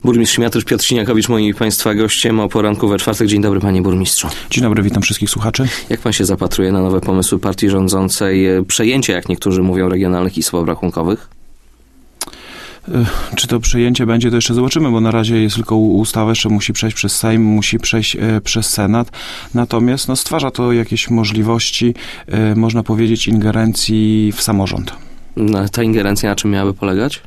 Burmistrz Świmiatycz Piotr Siniakowicz, moim Państwa gościem o poranku we czwartek. Dzień dobry, panie burmistrzu. Dzień dobry, witam wszystkich słuchaczy. Jak pan się zapatruje na nowe pomysły partii rządzącej, przejęcie, jak niektórzy mówią, regionalnych izb obrachunkowych? Czy to przejęcie będzie, to jeszcze zobaczymy, bo na razie jest tylko ustawa, jeszcze musi przejść przez Sejm, musi przejść przez Senat. Natomiast stwarza to jakieś możliwości, można powiedzieć, ingerencji w samorząd. Ta ingerencja na czym miałaby polegać?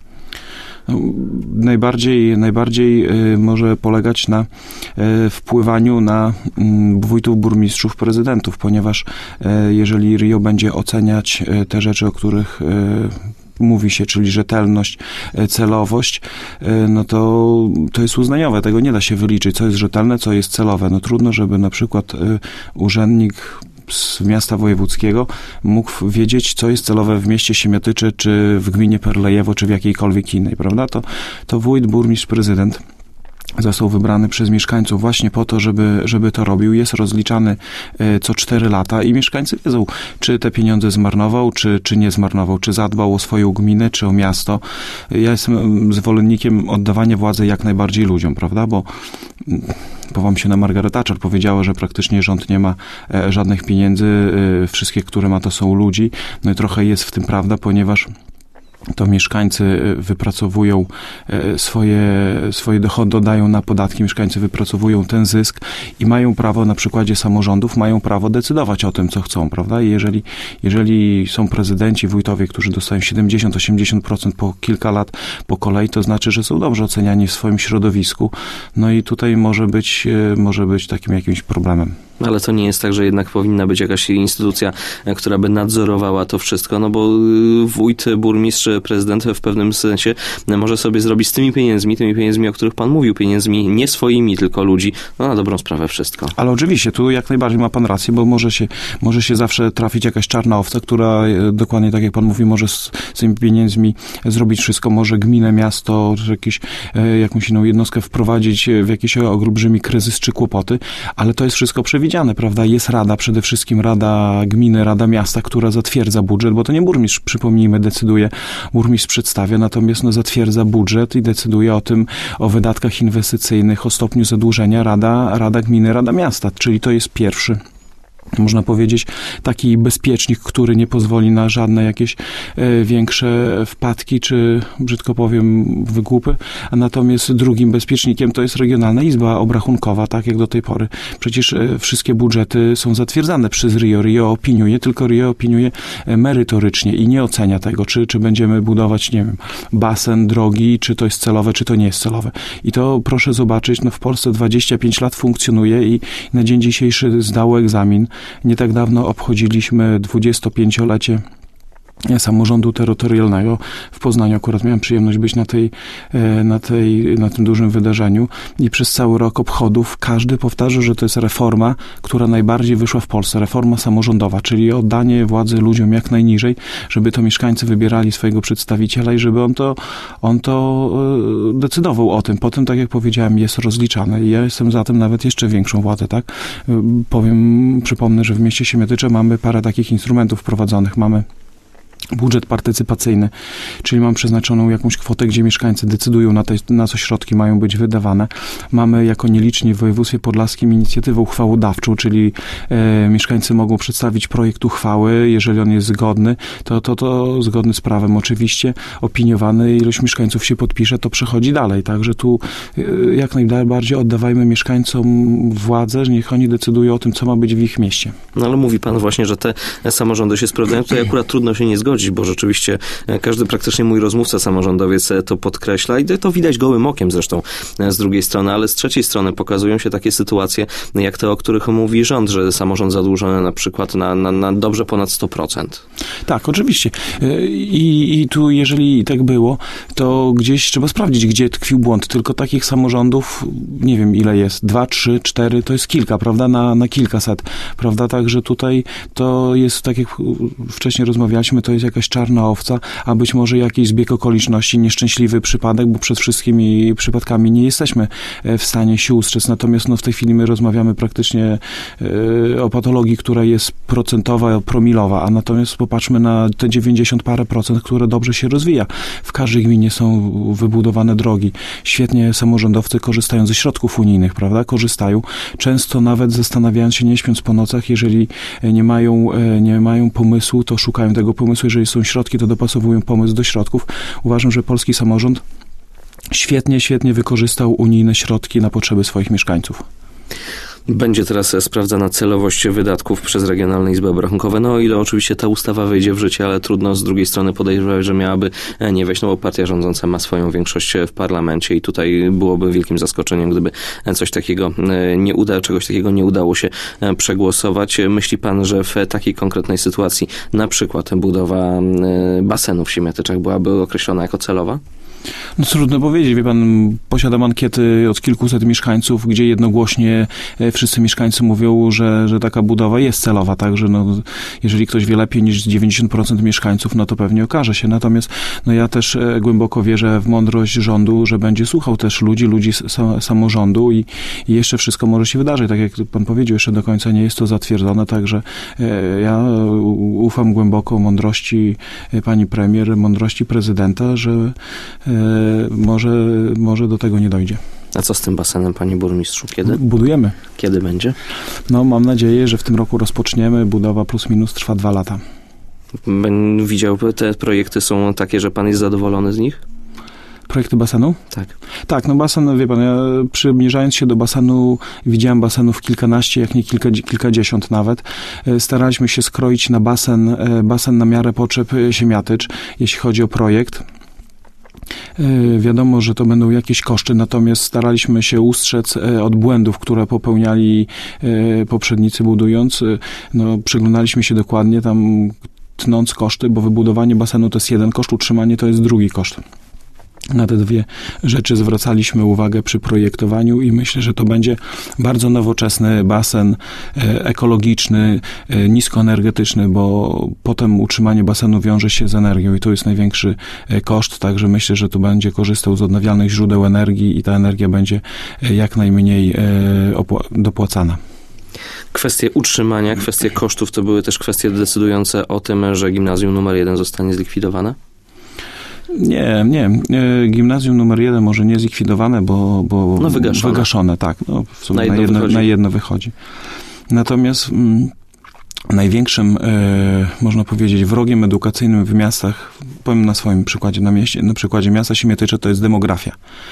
Najbardziej może polegać na wpływaniu na wójtów, burmistrzów, prezydentów, ponieważ jeżeli RIO będzie oceniać te rzeczy, o których mówi się, czyli rzetelność, celowość, no to jest uznaniowe. Tego nie da się wyliczyć, co jest rzetelne, co jest celowe. No trudno, żeby na przykład urzędnik z miasta wojewódzkiego mógł wiedzieć, co jest celowe w mieście Siemiatycze, czy w gminie Perlejewo, czy w jakiejkolwiek innej, prawda? To wójt, burmistrz, prezydent został wybrany przez mieszkańców właśnie po to, żeby to robił. Jest rozliczany co 4 lata i mieszkańcy wiedzą, czy te pieniądze zmarnował, czy nie zmarnował, czy zadbał o swoją gminę, czy o miasto. Ja jestem zwolennikiem oddawania władzy jak najbardziej ludziom, prawda? Bo powołam się na Margaret Thatcher, powiedziała, że praktycznie rząd nie ma żadnych pieniędzy, wszystkie, które ma, to są ludzi. No i trochę jest w tym prawda, ponieważ to mieszkańcy wypracowują swoje dochody, dodają na podatki, mieszkańcy wypracowują ten zysk i mają prawo, na przykładzie samorządów, mają prawo decydować o tym, co chcą, prawda? I jeżeli są prezydenci, wójtowie, którzy dostają 70-80% po kilka lat po kolei, to znaczy, że są dobrze oceniani w swoim środowisku. No i tutaj może być takim jakimś problemem. Ale to nie jest tak, że jednak powinna być jakaś instytucja, która by nadzorowała to wszystko, no bo wójt, burmistrz, prezydent w pewnym sensie może sobie zrobić z tymi pieniędzmi, o których pan mówił, pieniędzmi nie swoimi, tylko ludzi, no na dobrą sprawę wszystko. Ale oczywiście, tu jak najbardziej ma pan rację, bo może się zawsze trafić jakaś czarna owca, która dokładnie tak jak pan mówi, może z tymi pieniędzmi zrobić wszystko, może gminę, miasto, czy jakąś inną jednostkę wprowadzić w jakiś olbrzymi kryzys czy kłopoty, ale to jest wszystko przewidziane, prawda? Jest rada, przede wszystkim rada gminy, rada miasta, która zatwierdza budżet, bo to nie burmistrz, przypomnijmy, decyduje, burmistrz przedstawia, natomiast zatwierdza budżet i decyduje o wydatkach inwestycyjnych, o stopniu zadłużenia rada gminy, rada miasta, czyli to jest pierwszy, można powiedzieć, taki bezpiecznik, który nie pozwoli na żadne jakieś większe wpadki, czy brzydko powiem, wygłupy. A natomiast drugim bezpiecznikiem to jest Regionalna Izba Obrachunkowa, tak jak do tej pory. Przecież wszystkie budżety są zatwierdzane przez RIO. RIO opiniuje, tylko RIO opiniuje merytorycznie i nie ocenia tego, czy będziemy budować, nie wiem, basen, drogi, czy to jest celowe, czy to nie jest celowe. I to proszę zobaczyć, w Polsce 25 lat funkcjonuje i na dzień dzisiejszy zdało egzamin. Nie tak dawno obchodziliśmy 25-lecie samorządu terytorialnego. W Poznaniu akurat miałem przyjemność być na tym dużym wydarzeniu i przez cały rok obchodów każdy powtarza, że to jest reforma, która najbardziej wyszła w Polsce. Reforma samorządowa, czyli oddanie władzy ludziom jak najniżej, żeby to mieszkańcy wybierali swojego przedstawiciela i żeby on to decydował o tym. Potem, tak jak powiedziałem, jest rozliczane i ja jestem za tym nawet jeszcze większą władzę, tak? Przypomnę, że w mieście Siemiatycze mamy parę takich instrumentów wprowadzonych. Mamy budżet partycypacyjny, czyli mam przeznaczoną jakąś kwotę, gdzie mieszkańcy decydują na co środki mają być wydawane. Mamy jako nieliczni w województwie podlaskim inicjatywę uchwałodawczą, czyli mieszkańcy mogą przedstawić projekt uchwały, jeżeli on jest zgodny, to zgodny z prawem oczywiście, opiniowany, ilość mieszkańców się podpisze, to przechodzi dalej. Także tu jak najbardziej oddawajmy mieszkańcom władzę, że niech oni decydują o tym, co ma być w ich mieście. No ale mówi pan właśnie, że te samorządy się sprawdzają, tutaj akurat trudno się nie zgodzić, bo rzeczywiście każdy praktycznie mój rozmówca samorządowiec to podkreśla i to widać gołym okiem zresztą z drugiej strony, ale z trzeciej strony pokazują się takie sytuacje, jak te, o których mówi rząd, że samorząd zadłużony na przykład na dobrze ponad 100%. Tak, oczywiście. I tu jeżeli tak było, to gdzieś trzeba sprawdzić, gdzie tkwił błąd. Tylko takich samorządów, nie wiem ile jest, 2, 3, 4, to jest kilka, prawda, na kilkaset, prawda, także tutaj to jest, tak jak wcześniej rozmawialiśmy, to jest jest jakaś czarna owca, a być może jakiś zbieg okoliczności, nieszczęśliwy przypadek, bo przed wszystkimi przypadkami nie jesteśmy w stanie się ustrzec. Natomiast w tej chwili my rozmawiamy praktycznie o patologii, która jest procentowa, promilowa, a natomiast popatrzmy na te 90 parę procent, które dobrze się rozwija. W każdej gminie są wybudowane drogi. Świetnie samorządowcy korzystają ze środków unijnych, prawda? Korzystają. Często nawet zastanawiając się, nie śpiąc po nocach, jeżeli nie mają pomysłu, to szukają tego pomysłu. Jeżeli są środki, to dopasowują pomysł do środków. Uważam, że polski samorząd świetnie wykorzystał unijne środki na potrzeby swoich mieszkańców. Będzie teraz sprawdzana celowość wydatków przez Regionalne Izby Obrachunkowe. No o ile oczywiście ta ustawa wejdzie w życie, ale trudno z drugiej strony podejrzewać, że miałaby nie wejść, no bo partia rządząca ma swoją większość w parlamencie i tutaj byłoby wielkim zaskoczeniem, gdyby czegoś takiego nie udało się przegłosować. Myśli pan, że w takiej konkretnej sytuacji na przykład budowa basenu w Siemiatyczach byłaby określona jako celowa? No trudno powiedzieć, wie pan, posiadam ankiety od kilkuset mieszkańców, gdzie jednogłośnie wszyscy mieszkańcy mówią, że taka budowa jest celowa, także jeżeli ktoś wie lepiej niż 90% mieszkańców, no to pewnie okaże się. Natomiast ja też głęboko wierzę w mądrość rządu, że będzie słuchał też ludzi samorządu i jeszcze wszystko może się wydarzyć. Tak jak pan powiedział, jeszcze do końca nie jest to zatwierdzone, także ja ufam głęboko mądrości pani premier, mądrości prezydenta, że może do tego nie dojdzie. A co z tym basenem, panie burmistrzu? Kiedy? Budujemy. Kiedy będzie? Mam nadzieję, że w tym roku rozpoczniemy. Budowa plus minus trwa 2 lata. Widział, te projekty są takie, że pan jest zadowolony z nich? Projekty basenu? Tak. Tak, basen, wie pan, ja przybliżając się do basenu, widziałem basenów kilkanaście, jak nie kilkadziesiąt nawet. Staraliśmy się skroić na basen na miarę potrzeb Siemiatycz, jeśli chodzi o projekt. Wiadomo, że to będą jakieś koszty, natomiast staraliśmy się ustrzec od błędów, które popełniali poprzednicy budując. Przyglądaliśmy się dokładnie tam, tnąc koszty, bo wybudowanie basenu to jest jeden koszt, utrzymanie to jest drugi koszt. Na te dwie rzeczy zwracaliśmy uwagę przy projektowaniu i myślę, że to będzie bardzo nowoczesny basen, ekologiczny, niskoenergetyczny, bo potem utrzymanie basenu wiąże się z energią i to jest największy koszt, także myślę, że tu będzie korzystał z odnawialnych źródeł energii i ta energia będzie jak najmniej dopłacana. Kwestie utrzymania, kwestie kosztów to były też kwestie decydujące o tym, że gimnazjum numer 1 zostanie zlikwidowane? Nie. Gimnazjum numer 1 może nie zlikwidowane, bo wygaszone, tak. W sumie na jedno wychodzi. Natomiast największym, można powiedzieć, wrogiem edukacyjnym w miastach, powiem na swoim przykładzie, na przykładzie miasta Siemiatycze, to jest demografia.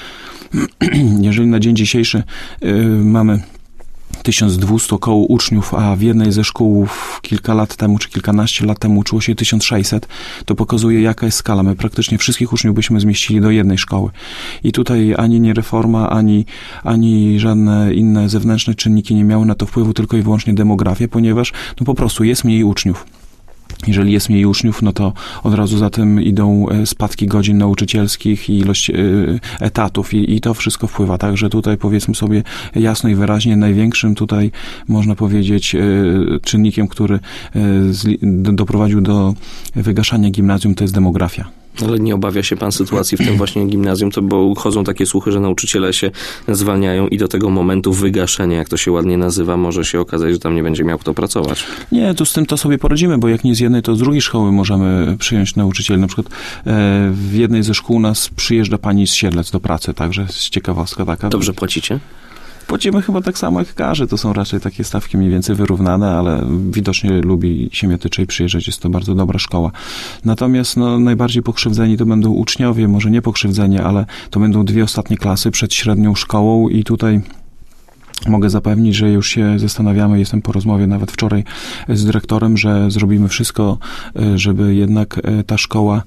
Jeżeli na dzień dzisiejszy mamy 1200 około uczniów, a w jednej ze szkół kilka lat temu, czy kilkanaście lat temu uczyło się 1600, to pokazuje, jaka jest skala. My praktycznie wszystkich uczniów byśmy zmieścili do jednej szkoły. I tutaj ani nie reforma, ani żadne inne zewnętrzne czynniki nie miały na to wpływu, tylko i wyłącznie demografia, ponieważ po prostu jest mniej uczniów. Jeżeli jest mniej uczniów, to od razu za tym idą spadki godzin nauczycielskich i ilość etatów i to wszystko wpływa. Także tutaj powiedzmy sobie jasno i wyraźnie, największym tutaj można powiedzieć czynnikiem, który doprowadził do wygaszania gimnazjum, to jest demografia. Ale nie obawia się pan sytuacji w tym właśnie gimnazjum, bo chodzą takie słuchy, że nauczyciele się zwalniają i do tego momentu wygaszenia, jak to się ładnie nazywa, może się okazać, że tam nie będzie miał kto pracować. Nie, to z tym to sobie poradzimy, bo jak nie z jednej, to z drugiej szkoły możemy przyjąć nauczycieli. Na przykład w jednej ze szkół nas przyjeżdża pani z Siedlec do pracy, także jest ciekawostka taka. Dobrze płacicie? Płacimy chyba tak samo jak każdy, to są raczej takie stawki mniej więcej wyrównane, ale widocznie lubi Siemiatycze i przyjeżdżać, jest to bardzo dobra szkoła. Natomiast najbardziej pokrzywdzeni to będą uczniowie, może nie pokrzywdzeni, ale to będą 2 ostatnie klasy przed średnią szkołą i tutaj mogę zapewnić, że już się zastanawiamy, jestem po rozmowie nawet wczoraj z dyrektorem, że zrobimy wszystko, żeby jednak ta szkoła,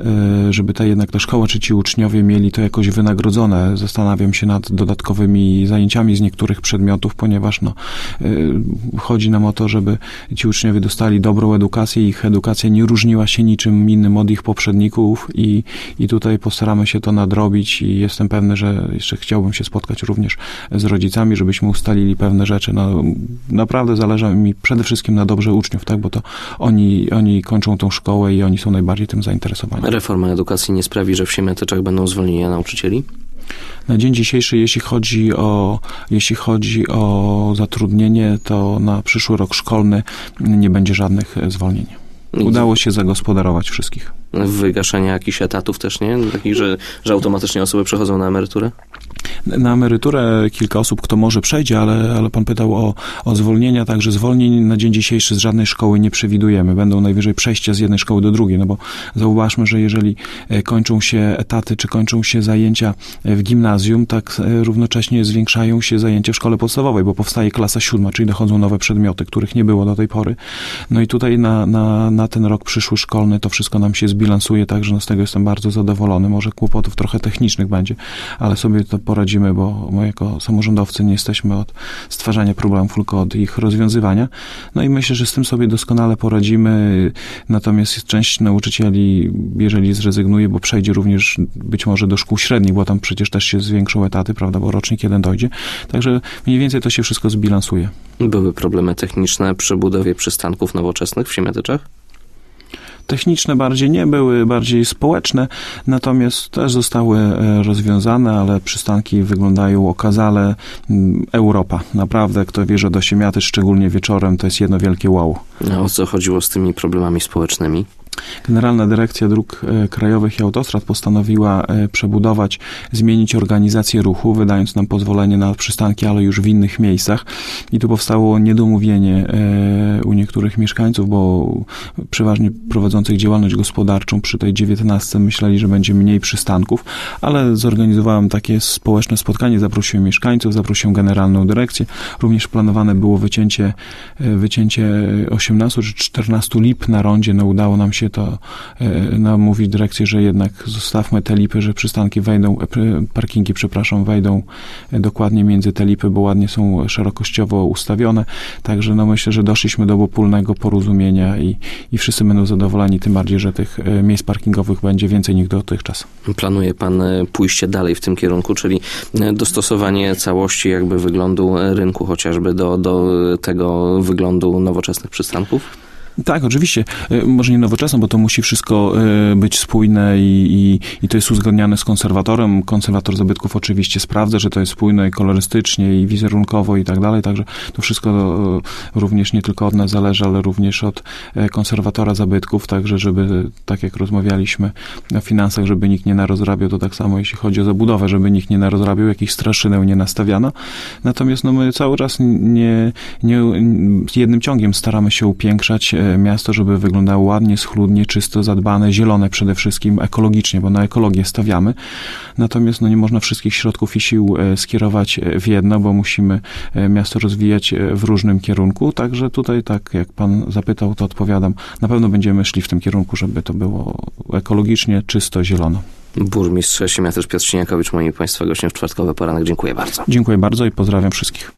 czy ci uczniowie mieli to jakoś wynagrodzone. Zastanawiam się nad dodatkowymi zajęciami z niektórych przedmiotów, ponieważ chodzi nam o to, żeby ci uczniowie dostali dobrą edukację, ich edukacja nie różniła się niczym innym od ich poprzedników i tutaj postaramy się to nadrobić i jestem pewny, że jeszcze chciałbym się spotkać również z rodzicami, żebyśmy żebyśmy ustalili pewne rzeczy. No, naprawdę zależy mi przede wszystkim na dobrze uczniów, tak? Bo to oni kończą tą szkołę i oni są najbardziej tym zainteresowani. Reforma edukacji nie sprawi, że w Siemiatyczach będą zwolnienia nauczycieli? Na dzień dzisiejszy, jeśli chodzi o zatrudnienie, to na przyszły rok szkolny nie będzie żadnych zwolnień. Udało się zagospodarować wszystkich. Wygaszenie jakichś etatów też, nie? Takich, że automatycznie osoby przechodzą na emeryturę? Na emeryturę kilka osób, kto może przejdzie, ale pan pytał o zwolnienia, także zwolnień na dzień dzisiejszy z żadnej szkoły nie przewidujemy. Będą najwyżej przejścia z jednej szkoły do drugiej, no bo zauważmy, że jeżeli kończą się etaty, czy kończą się zajęcia w gimnazjum, tak równocześnie zwiększają się zajęcia w szkole podstawowej, bo powstaje klasa 7, czyli dochodzą nowe przedmioty, których nie było do tej pory. No i tutaj na ten rok przyszły szkolny to wszystko nam się zbilansuje, także no z tego jestem bardzo zadowolony. Może kłopotów trochę technicznych będzie, ale sobie to poradzimy, bo my jako samorządowcy nie jesteśmy od stwarzania problemów, tylko od ich rozwiązywania. No i myślę, że z tym sobie doskonale poradzimy. Natomiast część nauczycieli, jeżeli zrezygnuje, bo przejdzie również być może do szkół średnich, bo tam przecież też się zwiększą etaty, prawda, bo rocznik jeden dojdzie. Także mniej więcej to się wszystko zbilansuje. Były problemy techniczne przy budowie przystanków nowoczesnych w Siemiatyczach? Techniczne bardziej nie były, bardziej społeczne, natomiast też zostały rozwiązane, ale przystanki wyglądają okazale. Europa. Naprawdę, kto wjeżdża do Siemiatycz, szczególnie wieczorem, to jest jedno wielkie wow. A o co chodziło z tymi problemami społecznymi? Generalna Dyrekcja Dróg Krajowych i Autostrad postanowiła przebudować, zmienić organizację ruchu, wydając nam pozwolenie na przystanki, ale już w innych miejscach. I tu powstało niedomówienie u niektórych mieszkańców, bo przeważnie prowadzących działalność gospodarczą przy tej 19 myśleli, że będzie mniej przystanków, ale zorganizowałem takie społeczne spotkanie, zaprosiłem mieszkańców, zaprosiłem Generalną Dyrekcję. Również planowane było wycięcie 18 czy 14 lip na rondzie. No udało nam się to namówić dyrekcję, że jednak zostawmy te lipy, że przystanki parkingi wejdą dokładnie między te lipy, bo ładnie są szerokościowo ustawione. Także no myślę, że doszliśmy do wspólnego porozumienia i wszyscy będą zadowoleni, tym bardziej, że tych miejsc parkingowych będzie więcej niż dotychczas. Planuje pan pójście dalej w tym kierunku, czyli dostosowanie całości jakby wyglądu rynku chociażby do tego wyglądu nowoczesnych przystanków? Tak, oczywiście. Może nie nowoczesne, bo to musi wszystko być spójne i to jest uzgodniane z konserwatorem. Konserwator zabytków oczywiście sprawdza, że to jest spójne i kolorystycznie, i wizerunkowo i tak dalej, także to wszystko również nie tylko od nas zależy, ale również od konserwatora zabytków, także żeby, tak jak rozmawialiśmy o finansach, żeby nikt nie narozrabiał, to tak samo jeśli chodzi o zabudowę, żeby nikt nie narozrabiał, jakichś straszyneł nie nastawiano. Natomiast no, my cały czas nie jednym ciągiem staramy się upiększać miasto, żeby wyglądało ładnie, schludnie, czysto, zadbane, zielone przede wszystkim, ekologicznie, bo na ekologię stawiamy. Natomiast no, nie można wszystkich środków i sił skierować w jedno, bo musimy miasto rozwijać w różnym kierunku. Także tutaj, tak jak pan zapytał, to odpowiadam. Na pewno będziemy szli w tym kierunku, żeby to było ekologicznie, czysto, zielono. Burmistrz Siemiatycz Piotr Siniakowicz, moim państwa gościem w czwartkowy poranek. Dziękuję bardzo. Dziękuję bardzo i pozdrawiam wszystkich.